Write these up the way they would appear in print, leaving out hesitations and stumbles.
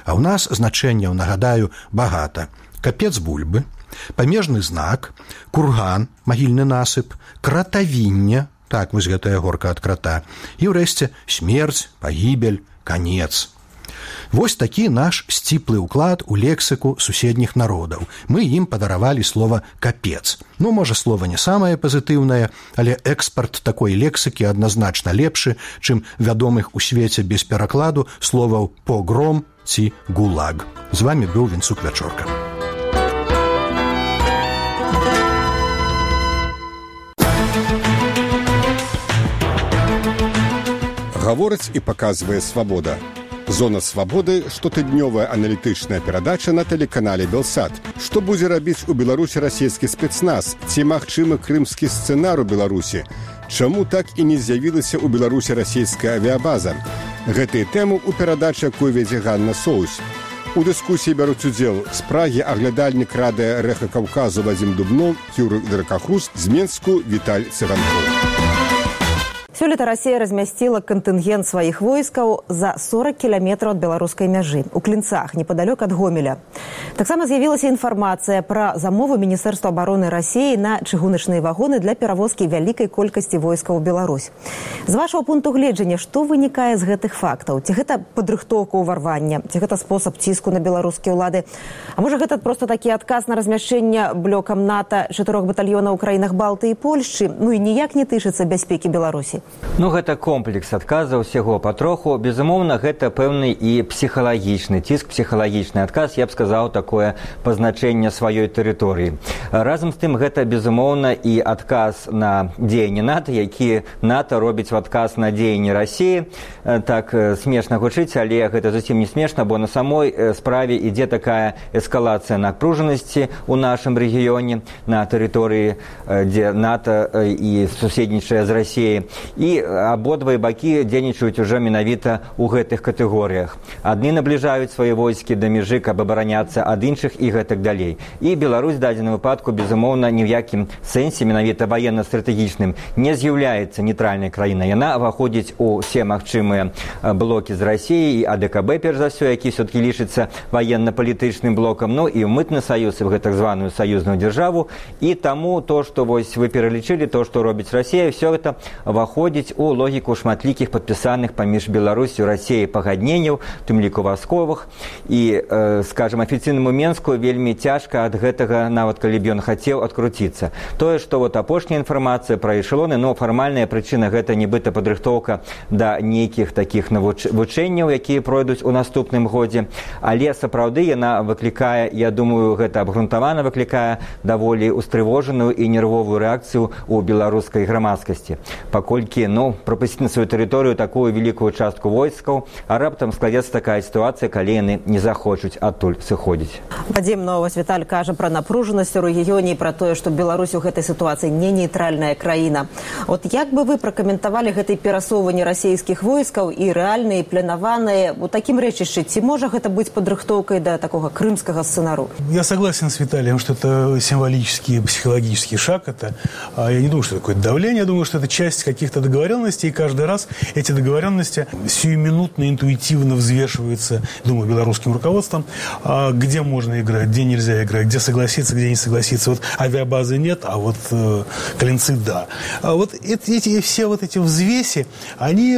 А ў нас значэнняў, нагадаю, багата. Капец бульбы, памежны знак, курган, магільны насып, кратавінне, так, вось гэтая горка ад крата, і ўрэшце смерць, пагібель, канец. Вось такі наш сціплы ўклад у лексіку суседніх народаў. Мы ім падаравалі слова «капец». Ну, можа, слова не самае пазітыўнае, але экспарт такой лексікі адназначна лепшы, чым вядомых у свеце без перакладу словаў «погром» ці «гулаг». З вамі быў Вінцук Вячорка. Гаворыць і паказвае свабода. Зона свабоды – штотыднёвая аналітычная перадача на тэлеканале «Белсат». Што будзе рабіць у Беларусі расійскі спецназ? Ці магчымы крымскі сцэнар у Беларусі? Чаму так і не з'явілася ў Беларусі расійская авіябаза? Гэтыя тэмы ў перадачы, якую вядзе Ганна Соус. У дыскусіі бяруць удзел з Прагі аглядальнік радыё «Рэха Каўказу» Вадзім Дубнов, Юрый Дракахруст, з Менску Віталь Цыганкоў. Сёлета Расія размясціла кантынгент сваіх войскаў за 40 кіламетраў ад беларускай мяжы, у Клінцах, непадалёк ад Гомеля. Таксама з'явілася інфармацыя пра замову Міністэрства абароны Расіі на чыгуначныя вагоны для перавозкі вялікай колькасці войскаў у Беларусь. З вашага пункту гледжання, што вынікае з гэтых фактаў? Ці гэта падрыхтоўка ўварвання? Ці гэта спосаб ціску на беларускія ўлады? А можа, гэта проста такі адказ на размяшчэнне блокам НАТО 4 батальёнаў у краінах Балты і Польшчы, ну і ніяк не тычыцца бяспекі Беларусі? Ну, гэта комплекс адказаў, усяго патроху. Безумоўна, гэта пэўны і псіхалагічны ціск, псіхалагічны адказ, я б сказаў, такое пазначэнне сваёй тэрыторыі. Разам з тым, гэта, безумоўна, і адказ на дзеянні НАТО, які НАТО робіць в адказ на дзеянні Расіі. Так смешна гучыць, але гэта зусім не смешна, бо на самой справе ідзе такая эскалацыя напружанасці ў нашым рэгіёне, на тэрыторыі, дзе НАТО і суседнічае з Расіяй. І абодва бакі дзейнічаюць ужо менавіта ў гэтых катэгорыях. Адны набліжаюць свае войскі да мяжы, каб абараняцца ад іншых і гэтак далей. І Беларусь в дадзеным выпадку, безумоўна, ні ў якім сэнсе, менавіта ваенна-стратэгічным, не з'яўляецца нейтральнай краінай. Яна ўваходзіць у ўсе магчымыя блокі з Расіяй, і АДКБ, перш за ўсё, які все-таки лічыцца ваенна-палітычным блокам, ну і ў мытны саюз, і ў так званую саюзную дзяржаву. І таму то, што вось вы пералічылі, то, што робіць Расія, все гэта ўваходзіць у логіку шматлікіх падпісаных паміж Беларусю і Расіяй пагадненняў, тым ліку вайсковых. І, скажам, афіцыйнаму Менску вельмі цяжка ад гэтага, нават калі б ён хацеў, адкруціцца. Тое, што вот апошняя інфармацыя пра эшелоны, но фармальная прычына гэта нібыта падрыхтоўка да нейкіх такіх вучэнняў, якія пройдуць у наступным годзе. Але сапраўды яна выклікае, я думаю, гэта абгрунтавана выклікае даволі устрывожаную і нервовую рэакцыю ў беларускай грамадскасці. Паколькі, прапусціць на сваю тэрыторыю такую вялікую частку войскаў, а раптам складзецца такая сітуацыя, калі яны не захочуць адтуль сыходзіць. Вадзім, вось Віталь кажа пра напружанасць у рэгіёне і пра тое, што Беларусь у гэтай сітуацыі не нейтральная краіна. От як бы вы пракаментавалі гэтыя перасоўванні расійскіх войскаў і рэальныя, і планаваныя у такім рэчышчы? Ці можа гэта быць падрыхтоўкай да такога крымскага сцэнару? Я согласен с Виталием, что это символический, психологический шаг. Я не думаю, что это какое-то давление, я думаю, что это часть каких-то договоренностей, и каждый раз эти договоренности сиюминутно, интуитивно взвешиваются, думаю, белорусским руководством, где можно играть, где нельзя играть, где согласиться, где не согласиться. Вот авиабазы нет, а вот Клинцы да. Вот все вот эти взвеси, они,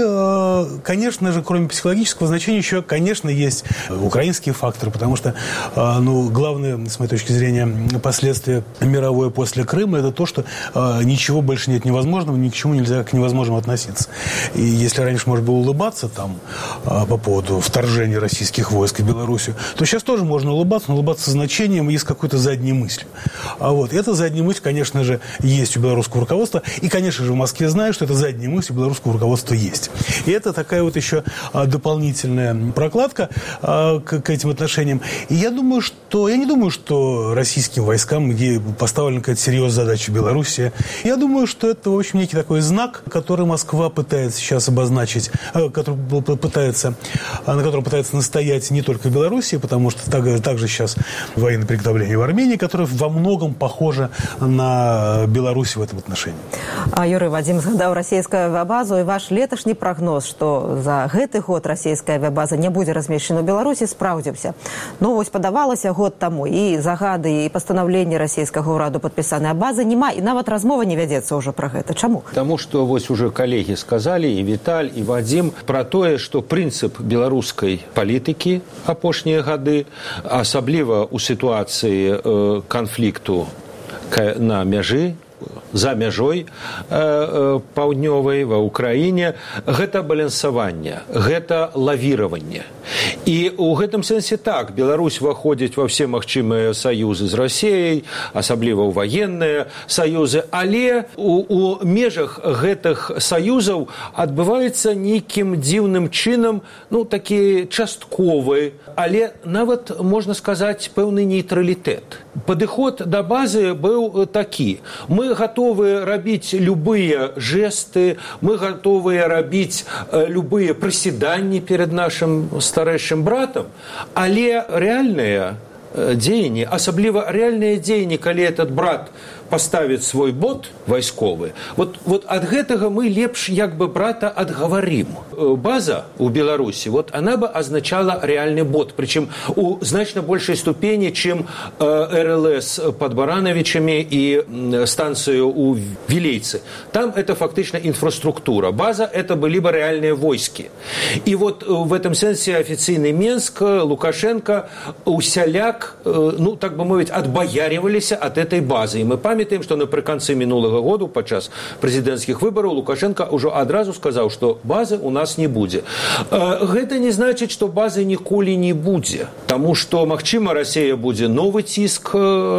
конечно же, кроме психологического значения, еще, конечно, есть украинские факторы, потому что, главное, с моей точки зрения, последствия мировое после Крыма, это то, что ничего больше нет невозможного, ни к чему нельзя к невозможному относиться. И если раньше можно было улыбаться там по поводу вторжения российских войск в Белоруссию, то сейчас тоже можно улыбаться, но улыбаться со значением и с какой-то задней мыслью. А вот эта задняя мысль, конечно же, есть у белорусского руководства, и, конечно же, в Москве знают, что эта задняя мысль у белорусского руководства есть. И это такая вот еще дополнительная прокладка к этим отношениям. И я не думаю, что российским войскам поставлена какая-то серьезная задача в Беларуси. Я думаю, что это, в общем, некий такой знак, который Москва пытается сейчас обозначить, на котором пытается настоять не только в Беларуси, потому что также сейчас военное приготовление в Армении, которое во многом похоже на Беларусь в этом отношении. Юрий Вадим згадаў расійскую авиабазу, и ваш леташні прогноз, что за гэты год расійская авиабаза не будет размещена в Беларуси, спраўдзіўся. Ну, вось падавалася год тому, и загады, и постановление российского ураду подписанной базы нема, и нават размова не вядзецца уже про гэта. Чаму? Потому что вось уже коллеги сказали, и Виталь, и Вадим, про тое, что принцип беларускай палітыкі апошнія гады, асабліва ў сітуацыі канфлікту на мяжы, за мяжой паўднёвай ва ўкраіне, гэта балансаванне, гэта лавіраванне. І ў гэтым сэнсе так, Беларусь выходзіць ва ўсе магчымыя саюзы з Расіяй, асабліва ў военныя саюзы, але у межах гэтых саюзаў адбываецца нейкім дзіўным чынам, ну, такі частковы, але нават, можна сказаць, пэўны нейтралітэт. Падыход да базы быў такі. Мы готовы рабіць любые жесты, мы готовы рабіць любые прысяданні перед нашим старэйшым братам, але рэальныя дзеянні, асабліва рэальныя дзеянні, калі этот брат поставіць свой бот вайсковы, вот ад гэтага мы лепш як бы брата адгаварим. База у Беларусі, вот она бы означала реальный бот, причем у значно большей ступени, чем РЛС под Барановичами и станцию у Вилейцы. Там это фактично инфраструктура. База это бы либо реальные войски. И вот в этом сенсе офиційный Минск, Лукашенко усяляк, ну так бы мовить, отбояривались от этой базы. И мы памятаем, что напрыканцы мінулага году падчас прэзідэнцкіх выбараў Лукашенко ўжо адразу сказаў, што базы у нас не будзе. Гэта не значыць, што базы ніколі не будзе, таму што, магчыма, Расія будзе новы ціск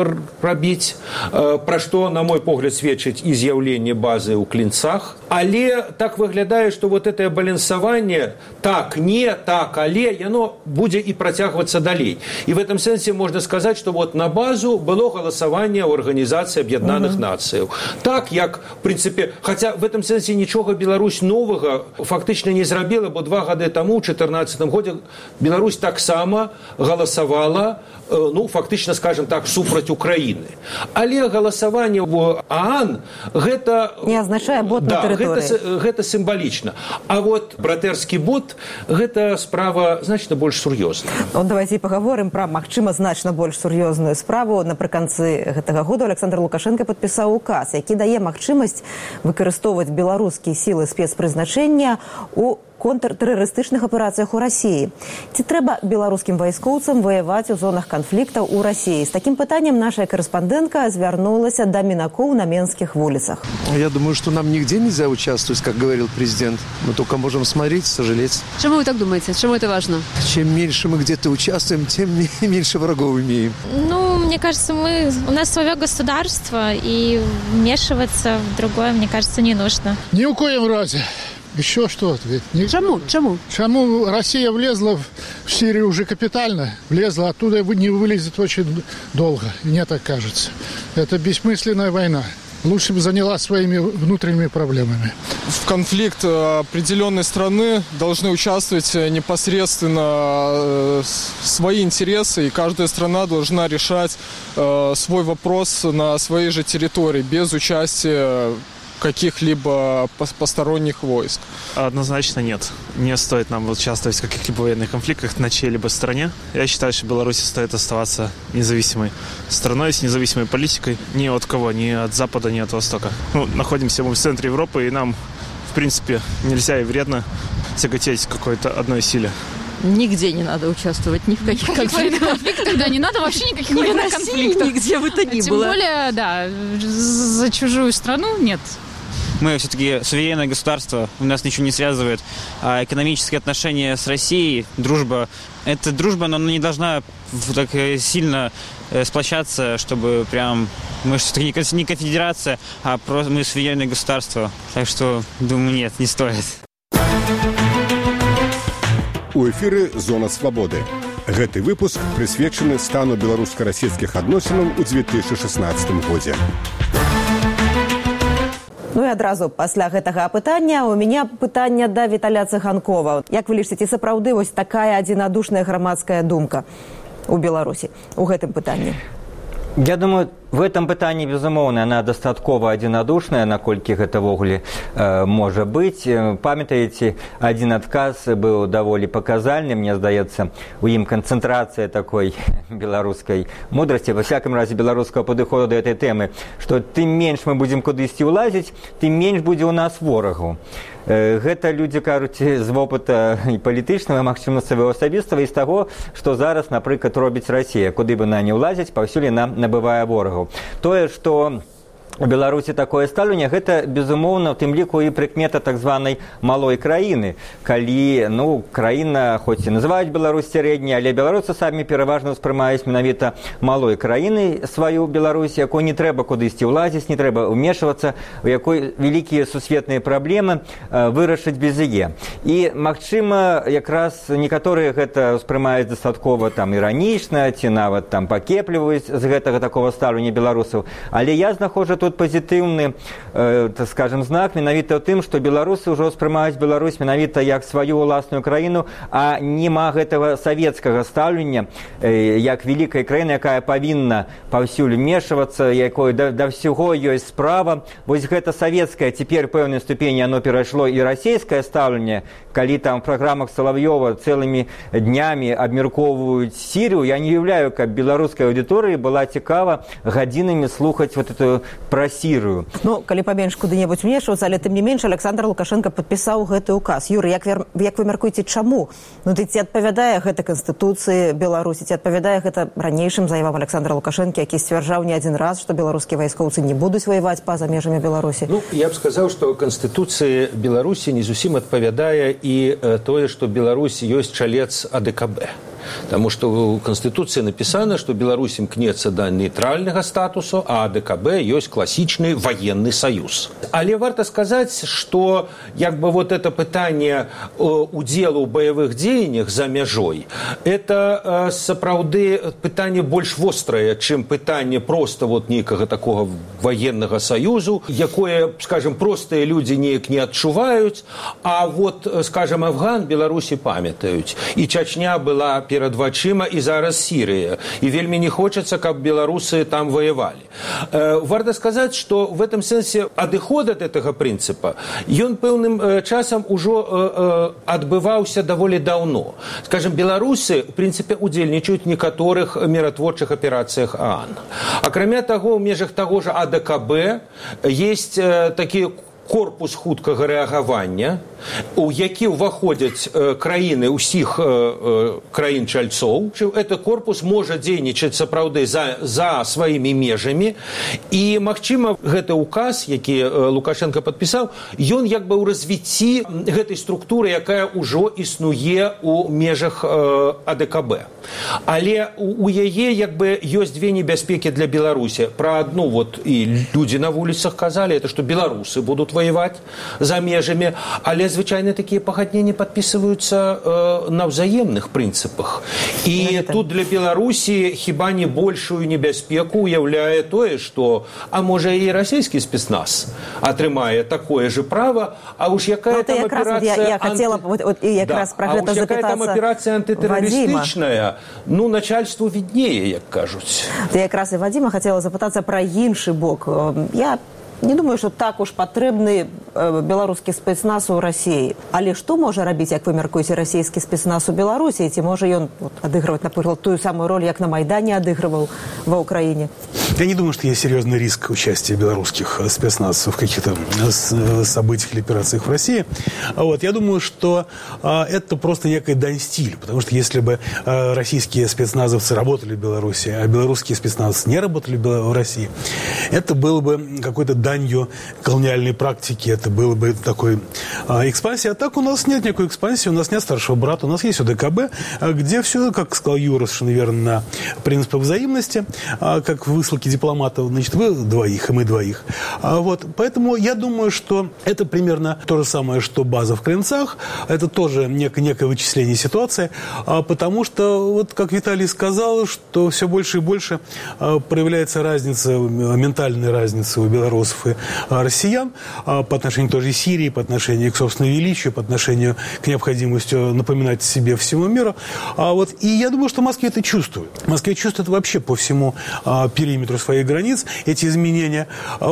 рабіць, пра што, на мой погляд, сведчыць і з'яўленне базы ў Клінцах. Але так выглядае, што вот это балансаванне так, не, так, але яно будзе і працягвацца далей. І в этом сэнсе можна сказаць, што вот на базу было галасаванне ў Арганізацыі Аб'яднаных Нацыяў. Так, як, в принципе, хотя в этом сенсе нічога Беларусь новага фактычна не зрабіла, бо 2 гады таму, ў 2014 годзе, Беларусь таксама галасавала, ну, фактычна, скажем так, супраць Украіны. Але галасаванне в ААН, гэта... Не азначае бот на тэрыторыі. Гэта сімвалічна. А вот братэрскі бот, гэта справа значна больш сур'ёзная. Вот давайте паговорым пра, магчыма, значна больш сур'ёзную справу. Напрыканцы гэтага года Александр Лукашенко падпісаў указ, які дае магчымасць выкарыстоўваць беларускія сілы спецпрызначэння ў контртэрарыстычных аперацыях у Расіі. Ці трэба беларускім вайскоўцам ваяваць у зонах канфліктаў у Расіі? З такім пытаннем наша карэспандэнтка звярнулася да мінакоў на менскіх вуліцах. Я думаю, что нам нигде нельзя участвовать, как говорил президент. Мы только можем смотреть, сожалеть. Чему вы так думаете? Чему это важно? Чем меньше мы где-то участвуем, тем меньше врагов имеем. Ну, мне кажется, у нас свое государство, и вмешиваться в другое, мне кажется, не нужно. Ни в коем разе. Еще что ответить? Чему? Чему Россия влезла в Сирию уже капитально? Влезла, оттуда не вылезет очень долго, мне так кажется. Это бессмысленная война. Лучше бы занялась своими внутренними проблемами. В конфликт определенной страны должны участвовать непосредственно свои интересы, и каждая страна должна решать свой вопрос на своей же территории, без участия каких-либо посторонних войск. Однозначно нет. Не стоит нам участвовать в каких-либо военных конфликтах на чьей-либо стороне. Я считаю, что Беларуси стоит оставаться независимой страной, с независимой политикой. Ни от кого, ни от Запада, ни от Востока. Ну, находимся мы в центре Европы, и нам, в принципе, нельзя и вредно тяготеть к какой-то одной силе. Нигде не надо участвовать, ни в каких конфликтах. Да, не надо вообще никаких военных конфликтов. Нигде бы то ни было. Тем более, да, за чужую страну нет. Мы все-таки суверенное государство, у нас ничего не связывает. А экономические отношения с Россией, дружба, это дружба, но она не должна так сильно сплощаться, чтобы прям... Мы все-таки не конфедерация, а просто мы суверенное государство. Так что, думаю, нет, не стоит. У эфіры «Зона свабоды». Гэты выпуск прысвечаны стану беларуска-расійскіх адносінаў у 2016 годзе. Ну і адразу пасля гэтага апытання у мяне пытанне да Віталя Цыганкова. Як вы лічыце, сапраўды вось такая адзінадушная грамадская думка у Беларусі у гэтым пытанні? Я думаю, в этом пытанні, безумоўна, она дастаткова адзінадушная, наколькі гэта ввогуле можа быць. Памятаеце, адзін адказ быў даволі паказальны, мне здаецца, у ім канцэнтрацыя такой беларускай мудрасці, ва всякім разе беларускага падыходу да этой тэмы, што тым менш мы будзем кудысьці ўлазіць, тым менш будзе ў нас ворагаў. Гэта людзі кажуць з вопыта і палітычнага, магчыма, свайго асабістага і з таго, што зараз, напрыклад, робіць Расія. Куды бы яна не ўлазіць, паўсюль яна набывае ворагаў. Тое, што у Беларусі такое стаўленне, гэта, безумоўна, у тым ліку і прыкмета так званай малой краіны. Калі, краіна, хоць і называюць Беларусь сярэдняй, але беларусы самі пераважна ўспрымаюць менавіта малой краінай сваю Беларусь, якой не трэба кудысьці ўлазіць, не трэба ўмешвацца, у якой вялікія сусветныя праблемы вырашыць без яе. І, магчыма, якраз некаторыя гэта ўспрымаюць дастаткова іранічна, ці нават пакепліваюць з гэтага такого стаўлення беларусаў. Але я знаходжу тут пазітыўны, так скажем, знак менавіта ў тым, што беларусы ўжо ўспрымаюць Беларусь менавіта як сваю ўласную краіну, а нема гэтага савецкага стаўлення як вялікай краіны, якая павінна паўсюль умешвацца, якой да ўсяго ёсць справа. Вось гэта савецкае, цяпер пэўнай ступені оно перайшло і расійскае стаўленне, калі там в праграмах Салав'ёва цэлымі днямі абмяркоўваюць Сірыю. Я не уяўляю, каб беларускай аўдыторыі была цікава гадзінамі слухаць вот эту пра Сірыю. Калі паменш куды-небудзь умешвацца, але тым не менш Александр Лукашенко падпісаў гэты указ. Юрый, як вы мяркуеце, чаму? Ці адпавядае гэта Канстытуцыі Беларусі, ці адпавядае гэта ранейшым заявам Александра Лукашенко, які сцвярджаў не адзін раз, што беларускія вайскоўцы не будуць ваяваць па-за межамі Беларусі? Я б сказаў, што Канстытуцыі Беларусі не зусім адпавядае і тое, што Беларусь ёсць чалец АДКБ. Потому что в Конституции написано, что Беларусь имкнется до нейтрального статуса, а АДКБ есть классичный военный союз. Але варто сказать, что вот это пытание удзелу ў баявых дзеяннях за мяжой, это сапраўды пытание больш вострае, чым пытание просто нейкага такого военного союзу, якое, скажем, простыя люди неяк не адчуваюць, а скажем, Афган Беларусі памятаюць. І Чачня была перад вачыма, і зараз Сірыя. І вельмі не хочацца, каб беларусы там воевали. Варто сказать, что в этом сенсе адыход от этого принципа, ён пэўным часам ужо адбываўся даволі даўно. Скажем, беларусы, в принципе, удзельнічаюць в некаторых миротворчых операциях ООН. Акрамя того, в межах того же АДКБ есть такие корпус хуткага рэагавання, у які ўваходзяць краіны ўсіх краін-чальцоў. Этот корпус можа дзейнічаць сапраўды за сваімі межамі. І, магчыма, гэты указ, які Лукашенко падпісаў, ён ў развіцці гэтай структуры, якая ўжо існуе ў межах АДКБ. Але у яе ёсць две небяспекі для Беларусі. Пра адну і людзі на вуліцах казалі, это што беларусы будуць воевать за межами, але звычайно такие пагадненні подписываются на взаимных принципах. И тут для Беларуси хіба не большую небяспеку уяўляе тое, что, а може и российский спецназ атрымае такое же право, а уж якая там операция операция антитеррористичная, начальству виднее, як кажуць. Я якраз і Вадима хотела запытацца про іншы бок. Я не думаю, что так уж патрэбны беларускі спецназ у России. Але што можа рабіць, як вы мяркуеце, расійскі спецназ у Беларусі? Ці можа ён адыгрываць, напрыклад, тую самую роль, як на Майдане адыгрываў ва Украине? Я не думаю, что есть серьезный риск участия белорусских спецназов в каких-то событиях или операциях в России. Я думаю, что это просто некая дань стилю. Потому что если бы российские спецназовцы работали в Беларуси, а белорусские спецназовцы не работали в России, это было бы какой-то данью колониальной практики, это было бы такой экспансия. А так у нас нет никакой экспансии, у нас нет старшего брата, у нас есть ОДКБ, где все, как сказал Юра совершенно верно, на принципах взаимности, как высылки руки дипломатов, значит, вы двоих, и мы двоих. Вот. Поэтому я думаю, что это примерно то же самое, что база в Клинцах. Это тоже некое вычисление ситуации, потому что, вот как Виталий сказал, что все больше и больше проявляется разница, ментальная разница у белорусов и россиян по отношению к той же Сирии, по отношению к собственному величию, по отношению к необходимости напоминать себе всему миру. И я думаю, что в Москве это чувствует. В Москве чувствует вообще по всему периметру своих границ эти изменения.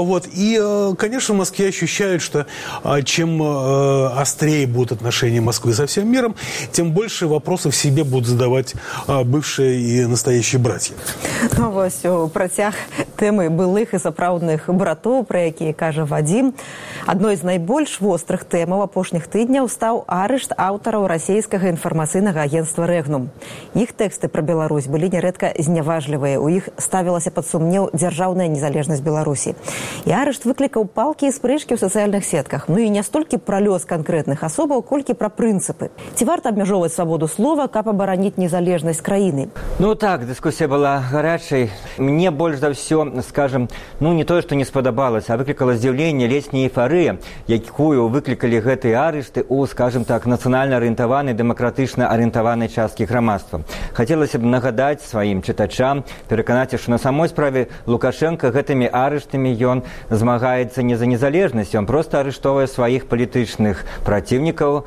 И, конечно, в Москве ощущают, что чем острее будут отношения Москвы со всем миром, тем больше вопросов себе будут задавать бывшие и настоящие братья. Вось у працяг тэмы былых і сапраўдных братоў, пра якія кажа Вадзім. Адной з найбольш вострых тэмаў апошніх тыдняў стаў арышт аўтараў расійскага інфармацыйнага агенцтва «Рэгнум». Іх тэксты пра Беларусь былі нярэдка зняважлівыя. У іх ставілася пад сумнеў дзяржаўная незалежнасць Беларусі. І арышт выклікаў палкі і спрэчкі ў сацыяльных сетках. І не столькі пра лёс канкрэтных асобаў, колькі пра прынцыпы. Ці варта абмяжоўваць свабоду слова, каб абараніць незалежнасць краіны? Так, дыскусія была гарячай. Мне больш за ўсё, скажем, не тое, што не спадабалася, а выклікала здзіўленне, ледзь не эйфарыя, якую выклікалі гэтыя арышты у, скажем так, нацыянальна арыентаванай, дэмакратычна арыентаванай часткі грамадства. Хацелася б нагадаць сваім чытачам, пераканаць, што на самой справе Лукашенко гэтымі арыштамі ён змагаецца не за незалежнасць, ён проста арыштоўвае сваіх палітычных праціўнікаў,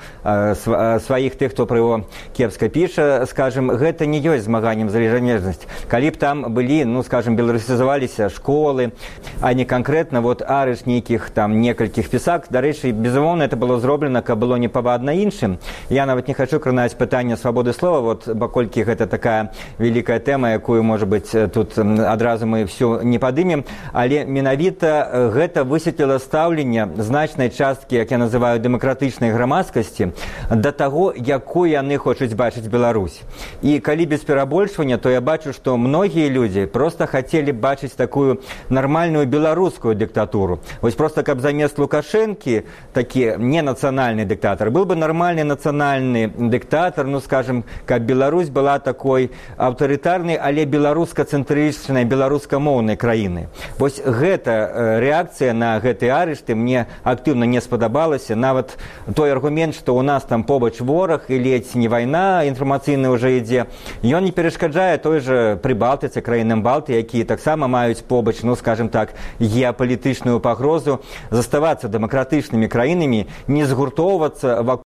сваіх тых, хто пра яго кепска піша, скажем, гэта не ёсць змаганнем за незалежнасць. Калі б там былі, скажем, беларусізаваліся школы, а не канкрэтна арышт нейкіх там некалькіх пісак, дарэчы, безумоўна, это было зроблена, каб было непавадна іншым. Я нават не хачу кранаць пытанне свабоды слова, паколькі гэта такая вялікая тэма, якую, можа быць, тут адразу мы всю не падымем, але менавіта гэта высветліла стаўленне значнай часткі, як я называю, дэмакратычнай грамадскасці да таго, якую яны хочуць бачыць Беларусь. І калі без перабольшвання, то я бачу, што многія людзі проста хацелі бачыць такую нармальную беларускую дыктатуру. Вось проста, каб замест Лукашэнкі такі не нацыянальны дыктатар, был бы нармальны нацыянальны дыктатар, скажем, каб Беларусь была такой аўтарытарнай, але беларуска-цэнтрычнай, беларускамоўнай краіны. Вось гэта рэакцыя на гэтыя арышты мне актыўна не спадабалася. Нават той аргумент, што ў нас там побач вораг і ледзь не вайна інфармацыйная ўжо ідзе, ён не перашкаджае той жа Прыбалтыцы, краінам Балты, якія таксама маюць побач, скажем так, геапалітычную пагрозу, заставацца дэмакратычнымі краінамі, не згуртоўвацца вакол